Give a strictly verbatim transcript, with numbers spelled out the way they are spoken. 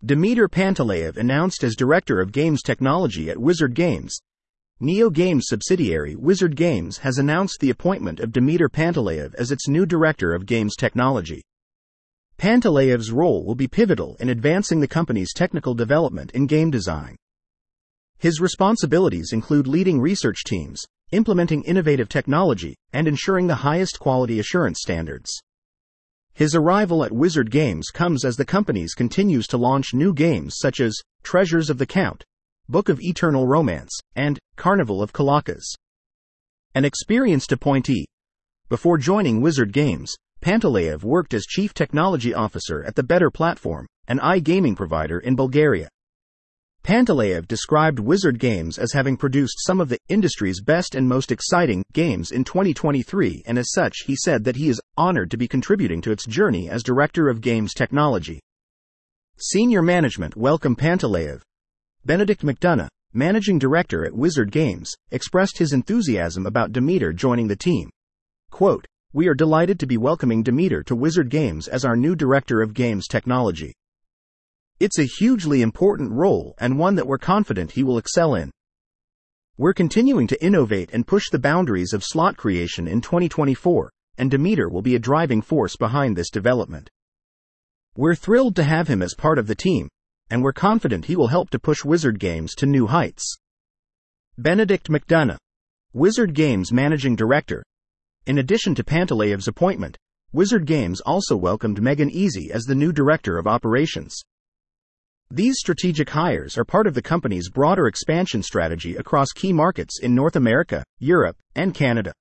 Dimitar Pantaleyev announced as Director of Games Technology at Wizard Games. Neo Games subsidiary Wizard Games has announced the appointment of Dimitar Pantaleyev as its new Director of Games Technology. Pantaleyev's role will be pivotal in advancing the company's technical development in game design. His responsibilities include leading research teams, implementing innovative technology, and ensuring the highest quality assurance standards. His arrival at Wizard Games comes as the company continues to launch new games such as Treasures of the Count, Book of Eternal Romance, and Carnival of Calakas. An experienced appointee. Before joining Wizard Games, Pantaleyev worked as Chief Technology Officer at the Better Platform, an iGaming provider in Bulgaria. Pantaleyev described Wizard Games as having produced some of the industry's best and most exciting games in twenty twenty-three, and as such he said that he is honored to be contributing to its journey as Director of Games Technology. Senior management welcomed Pantaleyev. Benedict McDonough, Managing Director at Wizard Games, expressed his enthusiasm about Dimitar joining the team. Quote, "We are delighted to be welcoming Dimitar to Wizard Games as our new Director of Games Technology. It's a hugely important role and one that we're confident he will excel in. We're continuing to innovate and push the boundaries of slot creation in twenty twenty-four, and Dimitar will be a driving force behind this development. We're thrilled to have him as part of the team, and we're confident he will help to push Wizard Games to new heights." Benedict McDonough, Wizard Games Managing Director. In addition to Pantaleyev's appointment, Wizard Games also welcomed Megan Easy as the new Director of Operations. These strategic hires are part of the company's broader expansion strategy across key markets in North America, Europe, and Canada.